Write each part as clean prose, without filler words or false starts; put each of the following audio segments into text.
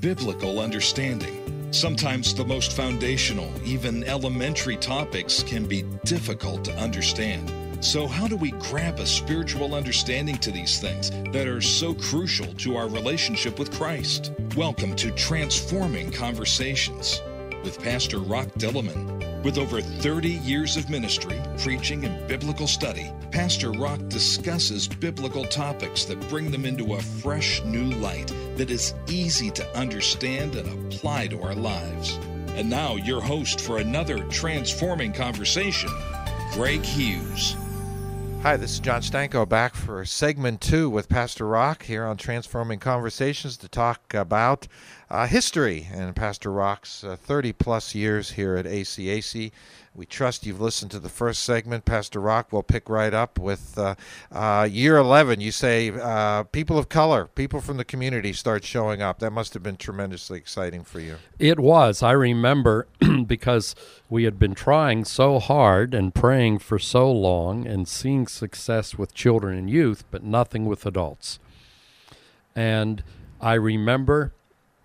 biblical understanding. Sometimes the most foundational, even elementary topics can be difficult to understand. So how do we grab a spiritual understanding to these things that are so crucial to our relationship with Christ? Welcome to Transforming Conversations with Pastor Rock Dillman. With over 30 years of ministry, preaching, and biblical study, Pastor Rock discusses biblical topics that bring them into a fresh new light that is easy to understand and apply to our lives. And now, your host for another Transforming Conversation, Greg Hughes. Hi, this is John Stanko back for segment 2 with Pastor Rock here on Transforming Conversations to talk about history and Pastor Rock's 30-plus years here at ACAC. We trust you've listened to the first segment. Pastor Rock will pick right up with year 11. You say people of color, people from the community start showing up. That must have been tremendously exciting for you. It was. I remember because we had been trying so hard and praying for so long and seeing success with children and youth, but nothing with adults. And I remember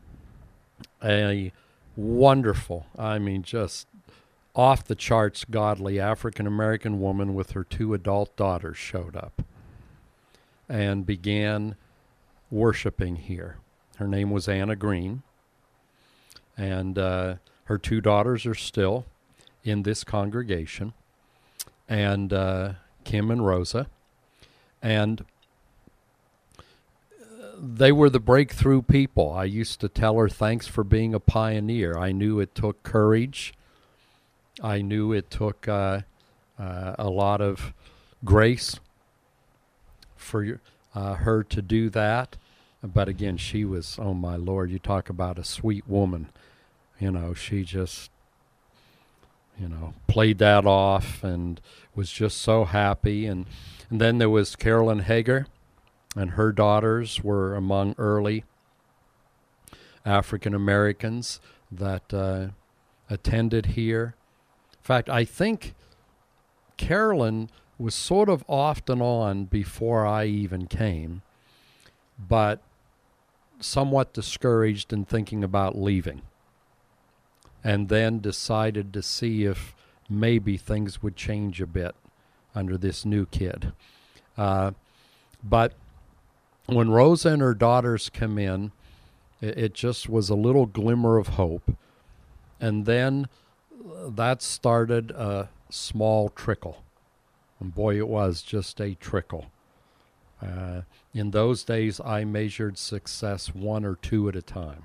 a wonderful, just off-the-charts godly African-American woman with her 2 adult daughters showed up and began worshiping here. Her name was Anna Green, and her 2 daughters are still in this congregation, and Kim and Rosa, and they were the breakthrough people. I used to tell her, thanks for being a pioneer. I knew it took courage. I knew it took a lot of grace for her to do that. But again, she was, oh my Lord, you talk about a sweet woman. She just, played that off and was just so happy. And then there was Carolyn Hager, and her daughters were among early African Americans that attended here. In fact, I think Carolyn was sort of off and on before I even came, but somewhat discouraged and thinking about leaving, and then decided to see if maybe things would change a bit under this new kid. But when Rosa and her daughters come in, it just was a little glimmer of hope. And then that started a small trickle. And boy, it was just a trickle. In those days, I measured success 1 or 2 at a time.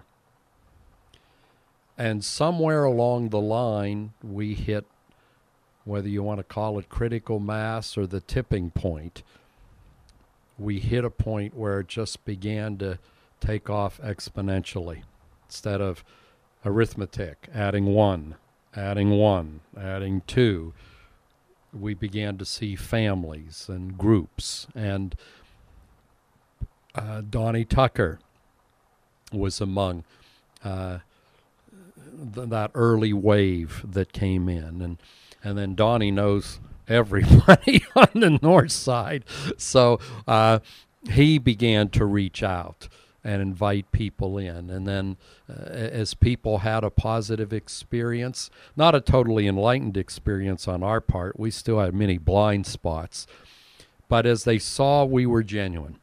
And somewhere along the line, we hit, whether you want to call it critical mass or the tipping point, we hit a point where it just began to take off exponentially. Instead of arithmetic, adding 1, adding 2, we began to see families and groups. And Donnie Tucker was among that early wave that came in. And then Donnie knows everybody on the north side. So he began to reach out and invite people in. And then as people had a positive experience, not a totally enlightened experience on our part, we still had many blind spots, but as they saw we were genuine,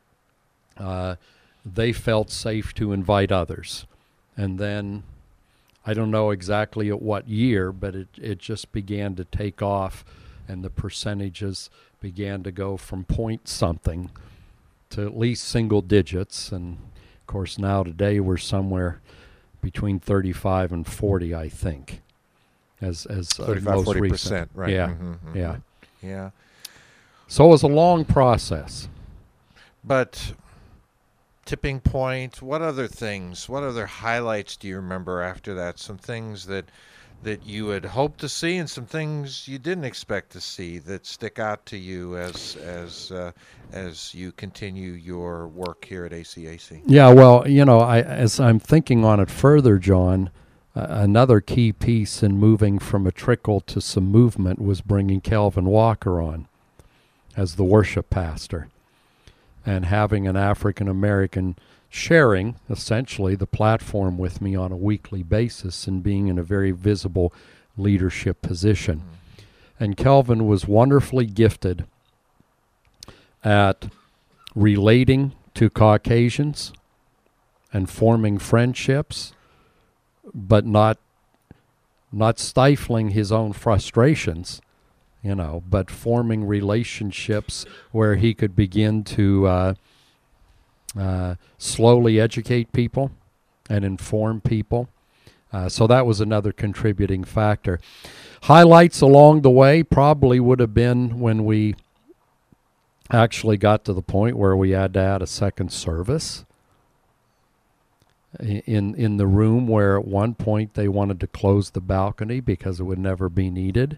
they felt safe to invite others. And then, I don't know exactly at what year, but it just began to take off, and the percentages began to go from point something to at least single digits. And of course now today we're somewhere between 35 and 40, I think, as 35, most 40%, recent. right? Yeah, mm-hmm. Yeah. So it was a long process. But tipping point, what other highlights do you remember after that? Some things that you had hoped to see and some things you didn't expect to see that stick out to you as you continue your work here at ACAC? Yeah, well, as I'm thinking on it further, John, another key piece in moving from a trickle to some movement was bringing Calvin Walker on as the worship pastor. and having an African American sharing essentially the platform with me on a weekly basis and being in a very visible leadership position. And Kelvin was wonderfully gifted at relating to Caucasians and forming friendships, but not stifling his own frustrations, but forming relationships where he could begin to slowly educate people and inform people. So that was another contributing factor. Highlights along the way probably would have been when we actually got to the point where we had to add a second service in the room where at one point they wanted to close the balcony because it would never be needed,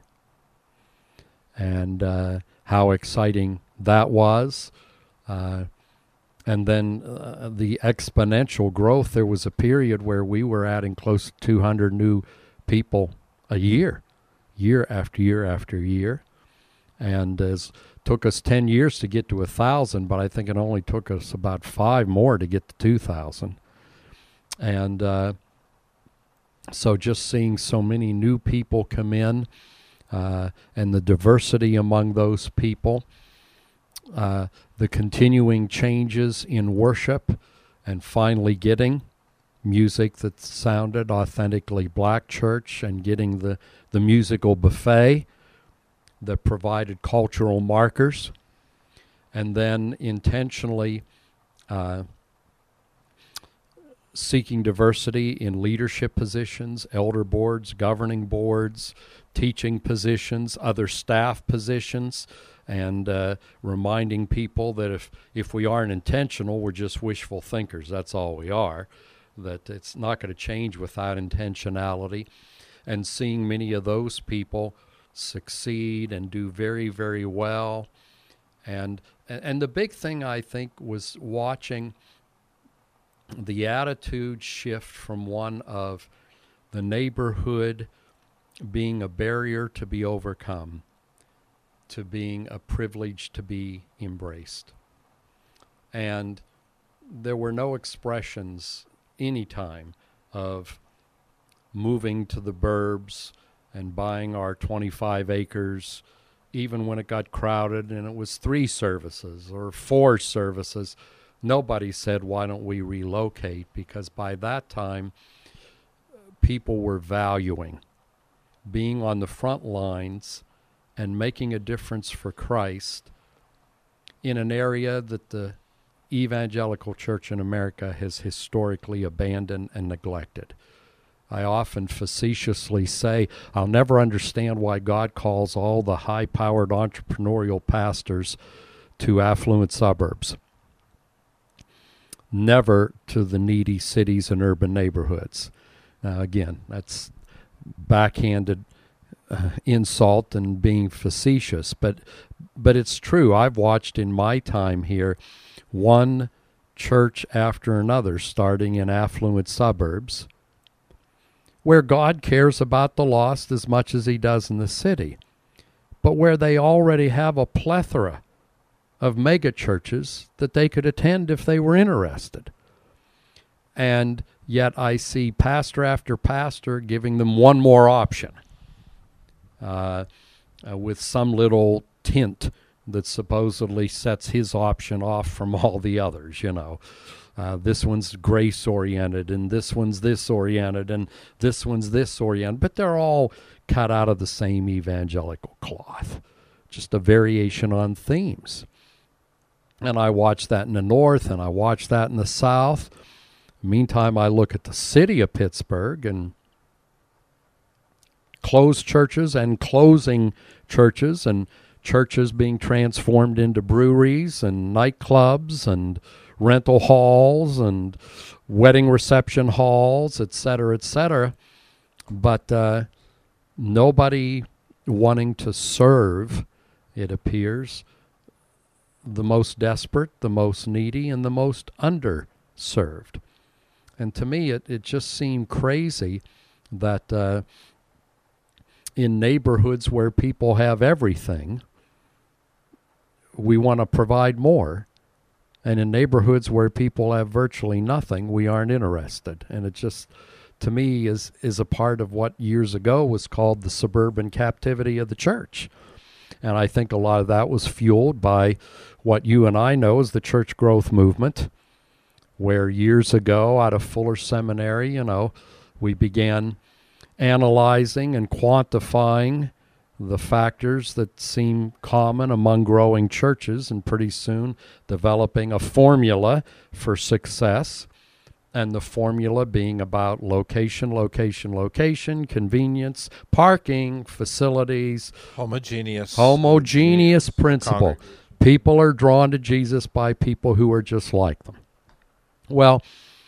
and how exciting that was. And then the exponential growth. There was a period where we were adding close to 200 new people a year after year after year. And it took us 10 years to get to 1,000, but I think it only took us about 5 more to get to 2,000. And so just seeing so many new people come in and the diversity among those people, the continuing changes in worship, and finally getting music that sounded authentically black church, and getting the musical buffet that provided cultural markers, and then intentionally seeking diversity in leadership positions, elder boards, governing boards, teaching positions, other staff positions, and reminding people that if we aren't intentional, we're just wishful thinkers. That's all we are, that it's not going to change without intentionality. And seeing many of those people succeed and do very, very well. And the big thing, I think, was watching the attitude shift from one of the neighborhood being a barrier to be overcome to being a privilege to be embraced. And there were no expressions any time of moving to the burbs and buying our 25 acres, even when it got crowded and it was 3 services or 4 services. Nobody said, why don't we relocate? Because by that time, people were valuing being on the front lines and making a difference for Christ in an area that the evangelical church in America has historically abandoned and neglected. I often facetiously say, I'll never understand why God calls all the high-powered entrepreneurial pastors to affluent suburbs, never to the needy cities and urban neighborhoods. Now, again, that's backhanded insult and being facetious, but it's true. I've watched in my time here one church after another starting in affluent suburbs where God cares about the lost as much as he does in the city, but where they already have a plethora of mega churches that they could attend if they were interested. And yet I see pastor after pastor giving them one more option with some little tint that supposedly sets his option off from all the others, This one's grace-oriented, and this one's this-oriented, and this one's this-oriented. But they're all cut out of the same evangelical cloth, just a variation on themes. And I watch that in the north, and I watch that in the south. Meantime, I look at the city of Pittsburgh and closed churches and closing churches, and churches being transformed into breweries and nightclubs and rental halls and wedding reception halls, et cetera, but nobody wanting to serve, it appears, the most desperate, the most needy, and the most underserved. And to me, it just seemed crazy that in neighborhoods where people have everything, we want to provide more, And in neighborhoods where people have virtually nothing, we aren't interested. And it just, to me, is a part of what years ago was called the suburban captivity of the church. And I think a lot of that was fueled by what you and I know as the church growth movement, where years ago out of Fuller Seminary, we began analyzing and quantifying the factors that seem common among growing churches, and pretty soon developing a formula for success, and the formula being about location, convenience, parking, facilities. Homogeneous principle. People are drawn to Jesus by people who are just like them. Well,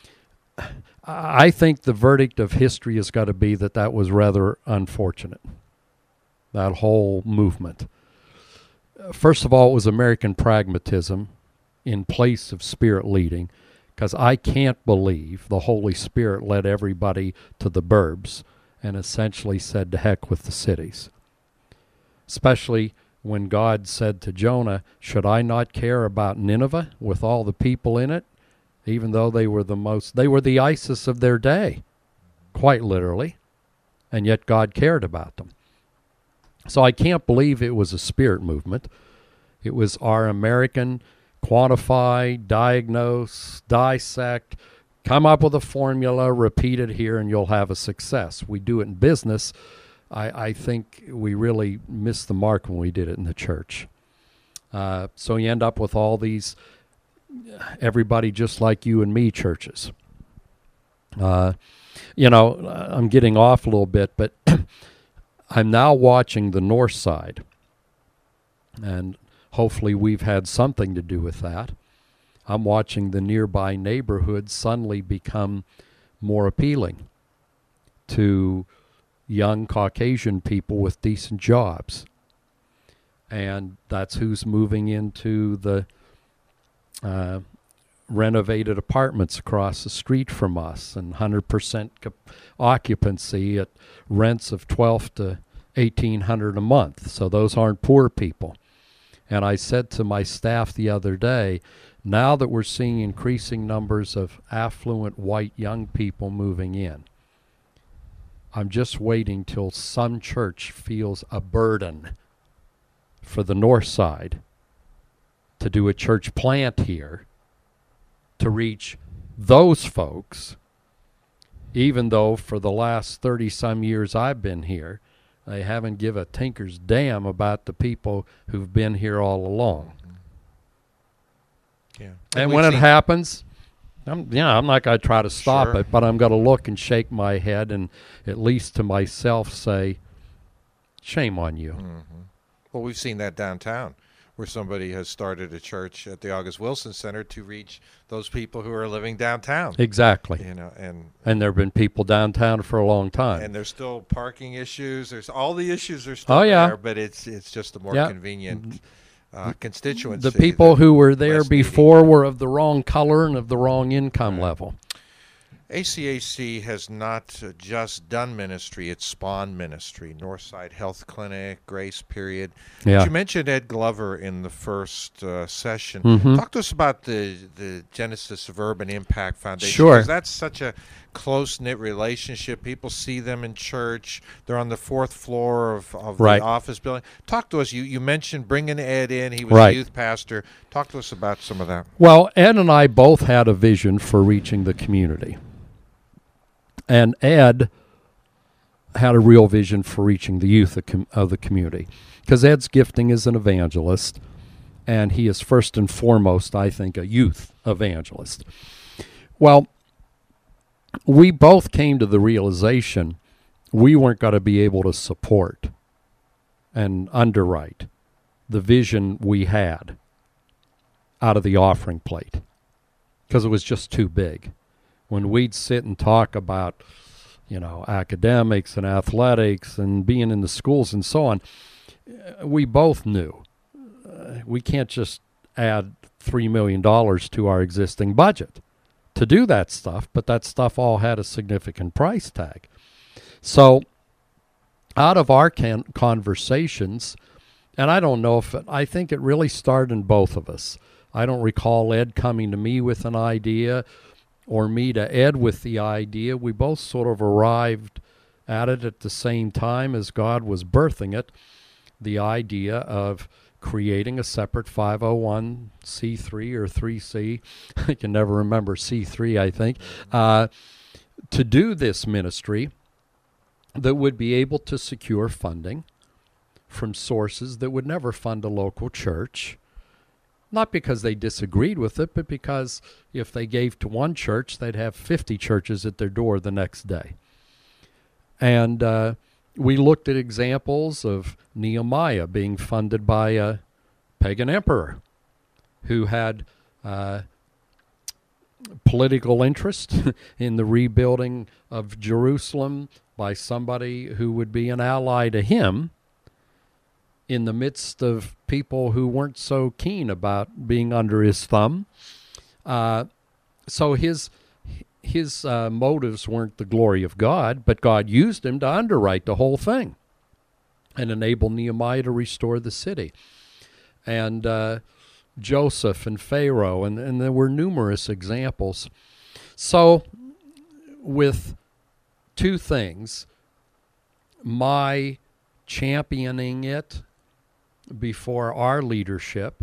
I think the verdict of history has got to be that was rather unfortunate, that whole movement. First of all, it was American pragmatism in place of Spirit leading, because I can't believe the Holy Spirit led everybody to the burbs and essentially said to heck with the cities. Especially when God said to Jonah, should I not care about Nineveh with all the people in it? Even though they were the ISIS of their day, quite literally, and yet God cared about them. So I can't believe it was a Spirit movement. It was our American quantify, diagnose, dissect, come up with a formula, repeat it here, and you'll have a success. We do it in business. I think we really missed the mark when we did it in the church. So you end up with all these everybody just like you and me churches. I'm getting off a little bit, but I'm now watching the north side, and hopefully we've had something to do with that. I'm watching the nearby neighborhoods suddenly become more appealing to young Caucasian people with decent jobs. And that's who's moving into the renovated apartments across the street from us, and 100% occupancy at rents of $1,200 to $1,800 a month. So those aren't poor people. And I said to my staff the other day, now that we're seeing increasing numbers of affluent white young people moving in, I'm just waiting till some church feels a burden for the north side to do a church plant here to reach those folks, even though for the last 30-some years I've been here, they haven't give a tinker's damn about the people who've been here all along. Yeah. And when it happens, I'm not going to try to stop it, but I'm going to look and shake my head and at least to myself say, shame on you. Mm-hmm. Well, we've seen that downtown, where somebody has started a church at the August Wilson Center to reach those people who are living downtown. Exactly. And there have been people downtown for a long time. And there's still parking issues. There's all the issues are still there, but it's just a more convenient constituency. The people who were there before were of the wrong color and of the wrong income level. ACAC has not just done ministry, it's spawned ministry. Northside Health Clinic, Grace Period. Yeah. You mentioned Ed Glover in the first session. Mm-hmm. Talk to us about the Genesis of Urban Impact Foundation. Sure. Because that's such a close-knit relationship. People see them in church. They're on the fourth floor of the office building. Talk to us. You mentioned bringing Ed in. He was a youth pastor. Talk to us about some of that. Well, Ed and I both had a vision for reaching the community. And Ed had a real vision for reaching the youth of the community, because Ed's gifting is an evangelist, and he is first and foremost, I think, a youth evangelist. Well, we both came to the realization we weren't going to be able to support and underwrite the vision we had out of the offering plate, because it was just too big. When we'd sit and talk about, academics and athletics and being in the schools and so on, we both knew we can't just add $3 million to our existing budget to do that stuff, but that stuff all had a significant price tag. So out of our conversations, and I don't know I think it really started in both of us. I don't recall Ed coming to me with an idea or me to Ed with the idea. We both sort of arrived at it at the same time as God was birthing it, the idea of creating a separate 501c3 or 3C. I can never remember C3, I think, to do this ministry that would be able to secure funding from sources that would never fund a local church. Not because they disagreed with it, but because if they gave to one church, they'd have 50 churches at their door the next day. And we looked at examples of Nehemiah being funded by a pagan emperor who had political interest in the rebuilding of Jerusalem by somebody who would be an ally to him in the midst of people who weren't so keen about being under his thumb. So his motives weren't the glory of God, but God used him to underwrite the whole thing and enable Nehemiah to restore the city. And Joseph and Pharaoh, and there were numerous examples. So with two things, my championing it before our leadership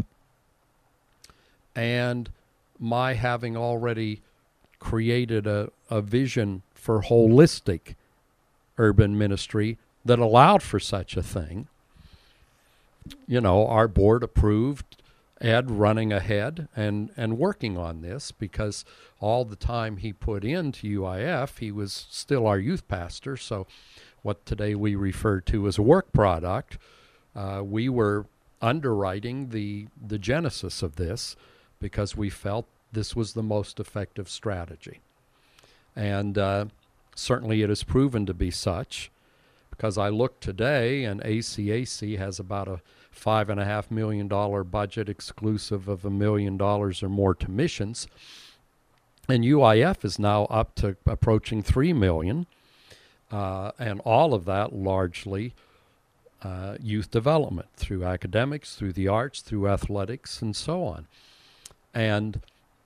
and my having already created a vision for holistic urban ministry that allowed for such a thing. You know, our board approved Ed running ahead and working on this, because all the time he put into UIF, he was still our youth pastor. So what today we refer to as a work product, we were underwriting the genesis of this because we felt this was the most effective strategy. And certainly it has proven to be such, because I look today and ACAC has about a $5.5 million budget exclusive of $1 million or more to missions. And UIF is now up to approaching $3 million. And all of that largely youth development through academics, through the arts, through athletics, and so on. And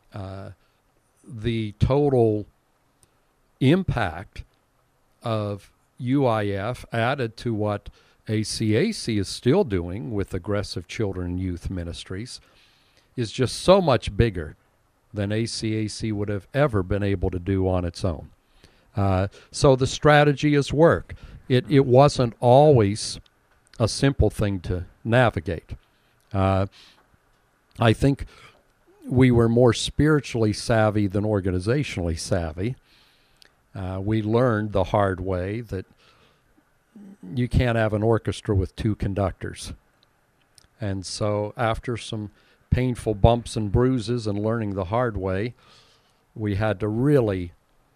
the total impact of UIF added to what ACAC is still doing with aggressive children and youth ministries is just so much bigger than ACAC would have ever been able to do on its own. So the strategy is work. It wasn't always a simple thing to navigate. I think we were more spiritually savvy than organizationally savvy. We learned the hard way that you can't have an orchestra with two conductors. And so after some painful bumps and bruises and learning the hard way, we had to really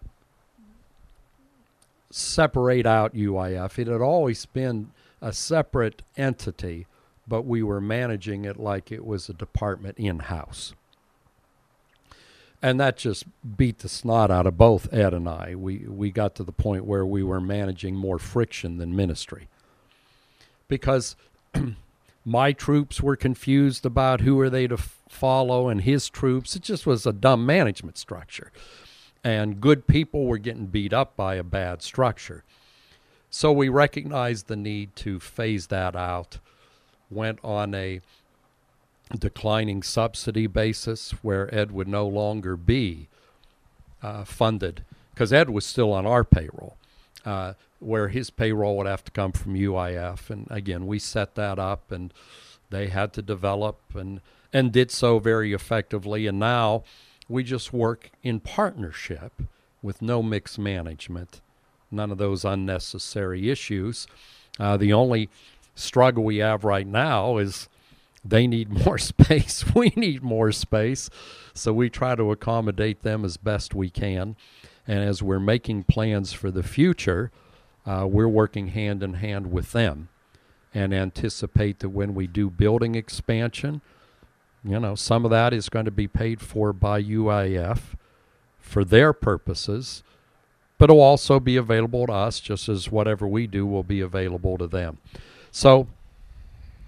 separate out UIF. It had always been a separate entity, but we were managing it like it was a department in-house. And that just beat the snot out of both Ed and I. We got to the point where we were managing more friction than ministry. Because my troops were confused about who are they to follow, and his troops, it just was a dumb management structure. And good people were getting beat up by a bad structure. So we recognized the need to phase that out, went on a declining subsidy basis where Ed would no longer be funded, because Ed was still on our payroll, where his payroll would have to come from UIF. And again, we set that up, and they had to develop and did so very effectively. And now we just work in partnership with no mixed management, none of those unnecessary issues. The only struggle we have right now is they need more space. We need more space. So we try to accommodate them as best we can. And as we're making plans for the future, we're working hand in hand with them and anticipate that when we do building expansion, you know, some of that is going to be paid for by UIF for their purposes, but it'll also be available to us just as whatever we do will be available to them. So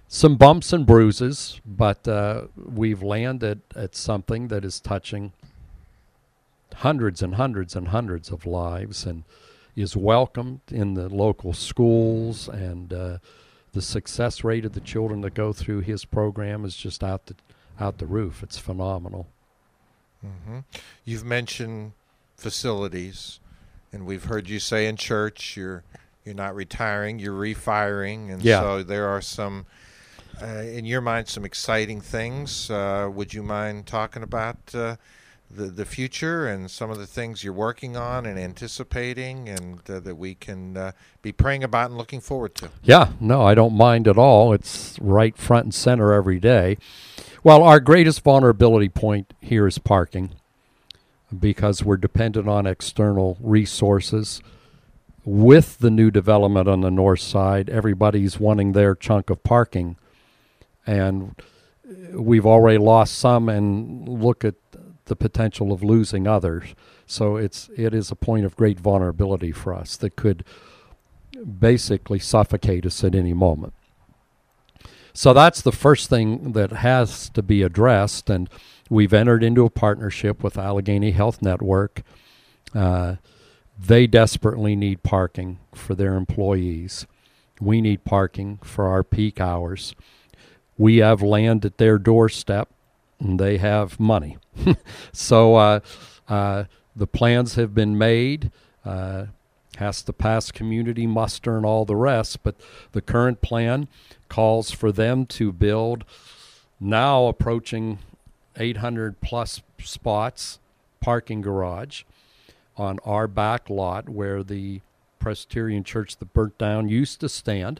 some bumps and bruises, but we've landed at something that is touching hundreds and hundreds and hundreds of lives and is welcomed in the local schools, and the success rate of the children that go through his program is just out the roof. It's phenomenal. Mm-hmm. You've mentioned facilities, and we've heard you say in church you're not retiring, you're refiring, and so there are some, in your mind, some exciting things. Would you mind talking about the future and some of the things you're working on and anticipating, and that we can be praying about and looking forward to? Yeah, no, I don't mind at all. It's right front and center every day. Well, our greatest vulnerability point here is parking, because we're dependent on external resources. With the new development on the north side, everybody's wanting their chunk of parking, and we've already lost some and look at the potential of losing others. So it is a point of great vulnerability for us that could basically suffocate us at any moment. So that's the first thing that has to be addressed, and we've entered into a partnership with Allegheny Health Network. They desperately need parking for their employees. We need parking for our peak hours. We have land at their doorstep, and they have money. So the plans have been made, has to pass community muster and all the rest, but the current plan calls for them to build, now approaching 800 plus spots, parking garage on our back lot where the Presbyterian church that burnt down used to stand.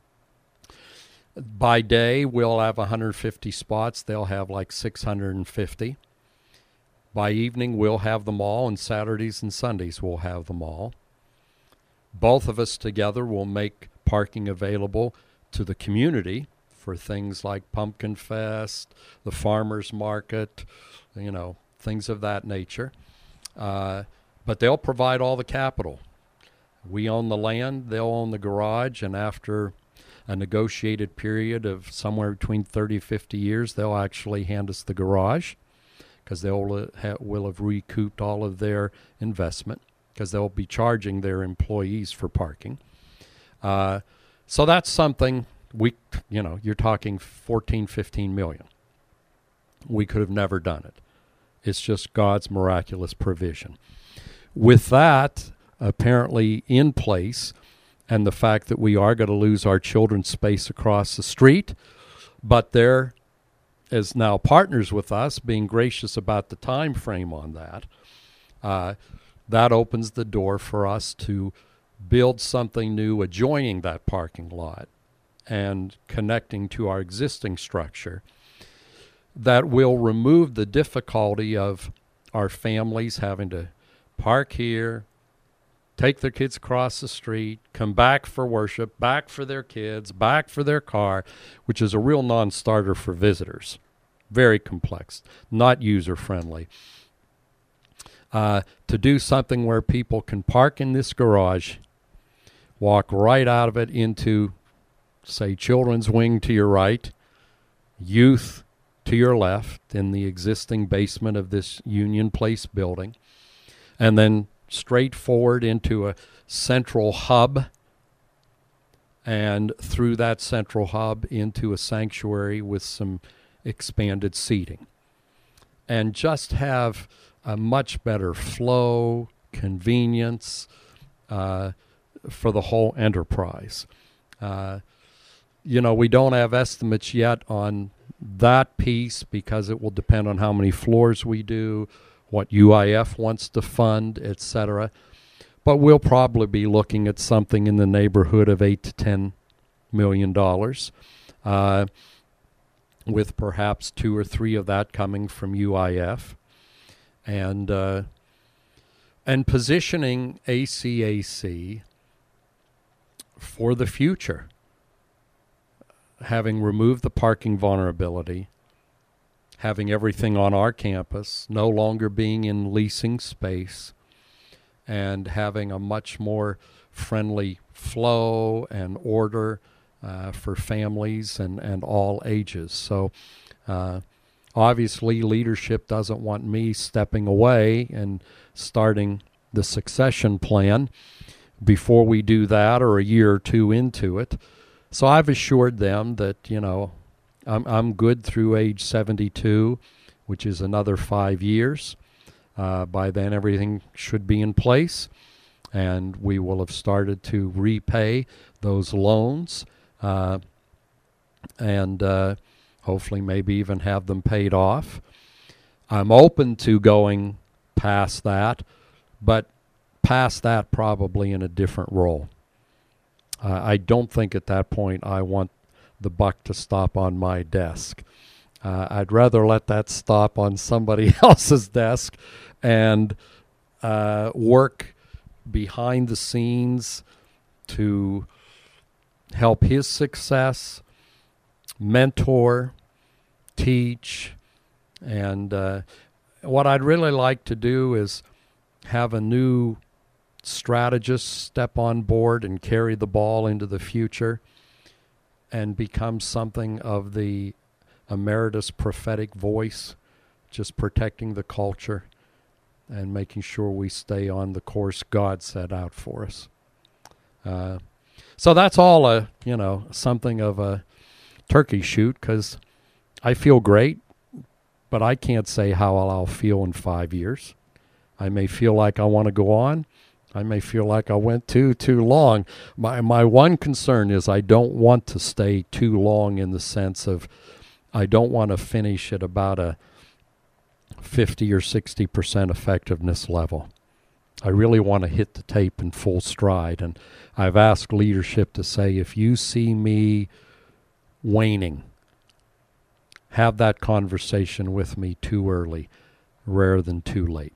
By day, we'll have 150 spots. They'll have like 650. By evening, we'll have them all, and Saturdays and Sundays we'll have them all. Both of us together will make parking available to the community for things like Pumpkin Fest, the farmers market, things of that nature. But they'll provide all the capital. We own the land, they'll own the garage, and after a negotiated period of somewhere between 30 and 50 years, they'll actually hand us the garage, because will have recouped all of their investment, because they'll be charging their employees for parking. So that's something you're talking 14, 15 million. We could have never done it. It's just God's miraculous provision. With that apparently in place, and the fact that we are going to lose our children's space across the street, but they're, as now partners with us, being gracious about the time frame on that, that opens the door for us to build something new adjoining that parking lot and connecting to our existing structure that will remove the difficulty of our families having to park here, take their kids across the street, come back for worship, back for their kids, back for their car, which is a real non-starter for visitors. Very complex, not user-friendly. To do something where people can park in this garage, walk right out of it into, say, children's wing to your right, youth to your left in the existing basement of this Union Place building, and then straight forward into a central hub, and through that central hub into a sanctuary with some expanded seating, and just have a much better flow, convenience for the whole enterprise. We don't have estimates yet on that piece, because it will depend on how many floors we do, what UIF wants to fund, etc. But we'll probably be looking at something in the neighborhood of $8 to $10 million, with perhaps 2 or 3 of that coming from UIF, and positioning ACAC for the future, having removed the parking vulnerability, having everything on our campus, no longer being in leasing space, and having a much more friendly flow and order for families and all ages. So obviously leadership doesn't want me stepping away and starting the succession plan before we do that or a year or two into it. So I've assured them that, I'm good through age 72, which is another 5 years. By then everything should be in place, and we will have started to repay those loans and hopefully maybe even have them paid off. I'm open to going past that, but past that probably in a different role. I don't think at that point I want the buck to stop on my desk. I'd rather let that stop on somebody else's desk and work behind the scenes to help his success, mentor, teach, and what I'd really like to do is have a new strategist step on board and carry the ball into the future and become something of the emeritus prophetic voice, just protecting the culture and making sure we stay on the course God set out for us. So that's all something of a turkey shoot, because I feel great, but I can't say how I'll feel in 5 years. I may feel like I want to go on. I may feel like I went too long. My one concern is I don't want to stay too long, in the sense of I don't want to finish at about a 50 or 60% effectiveness level. I really want to hit the tape in full stride. And I've asked leadership to say, if you see me waning, have that conversation with me too early rather than too late.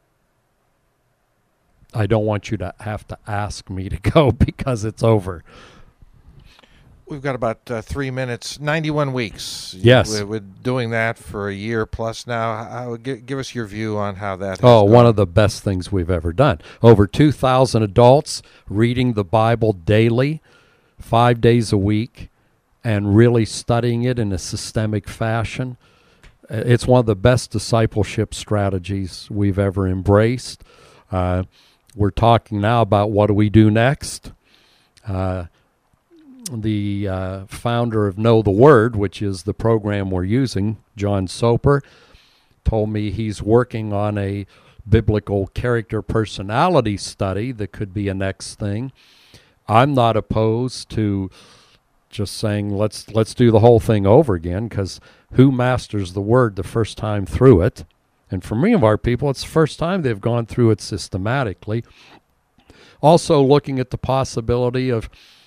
I don't want you to have to ask me to go because it's over. We've got about 3 minutes, 91 weeks. Yes. We're doing that for a year plus now. Give us your view on how that has gone. One of the best things we've ever done. Over 2,000 adults reading the Bible daily, 5 days a week, and really studying it in a systemic fashion. It's one of the best discipleship strategies we've ever embraced. We're talking now about what do we do next. The founder of Know the Word, which is the program we're using, John Soper, told me he's working on a biblical character personality study that could be a next thing. I'm not opposed to just saying let's do the whole thing over again, because who masters the Word the first time through it? And for many of our people, it's the first time they've gone through it systematically. Also looking at the possibility of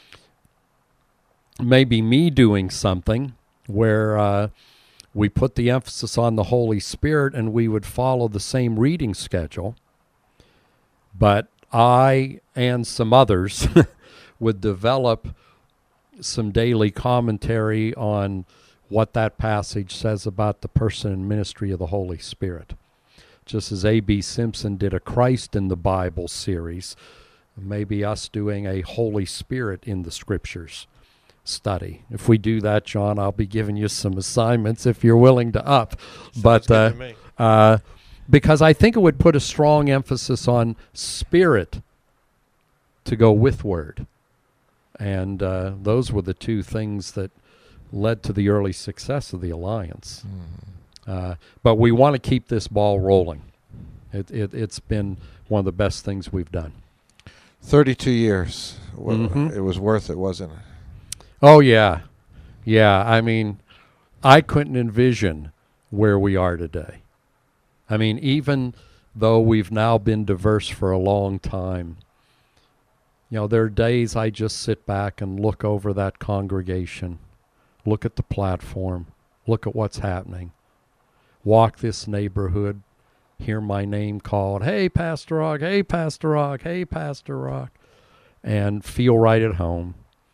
maybe me doing something where we put the emphasis on the Holy Spirit and we would follow the same reading schedule, but I and some others would develop some daily commentary on what that passage says about the person and ministry of the Holy Spirit. Just as A.B. Simpson did a Christ in the Bible series, maybe us doing a Holy Spirit in the Scriptures study. If we do that, John, I'll be giving you some assignments if you're willing to up. Sounds good to me. Because I think it would put a strong emphasis on Spirit to go with Word. And those were the two things that led to the early success of the Alliance. But we want to keep this ball rolling. It's been one of the best things we've done. 32 years. It was worth it, wasn't it? Oh, yeah. Yeah, I mean, I couldn't envision where we are today. I mean, even though we've now been diverse for a long time, there are days I just sit back and look over that congregation, look at the platform, look at what's happening, walk this neighborhood, hear my name called, hey, Pastor Rock, hey, Pastor Rock, hey, Pastor Rock, and feel right at home.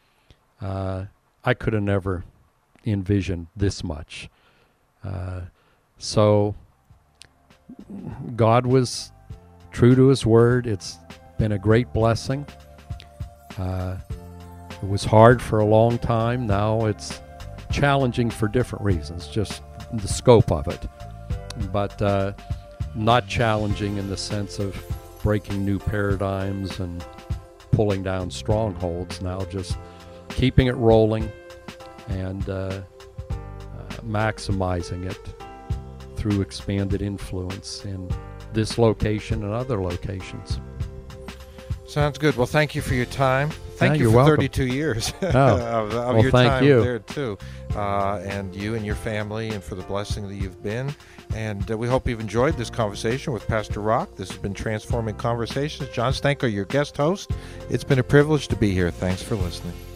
I could have never envisioned this much. So God was true to His Word. It's been a great blessing. It was hard for a long time. Now it's challenging for different reasons, just the scope of it. But not challenging in the sense of breaking new paradigms and pulling down strongholds. Now just keeping it rolling and maximizing it through expanded influence in this location and other locations. Sounds good. Well, thank you for your time. Thank you you're for welcome. 32 years Oh. of Well, your thank time you. there, too. And you and your family, and for the blessing that you've been. And we hope you've enjoyed this conversation with Pastor Rock. This has been Transforming Conversations. John Stanko, your guest host. It's been a privilege to be here. Thanks for listening.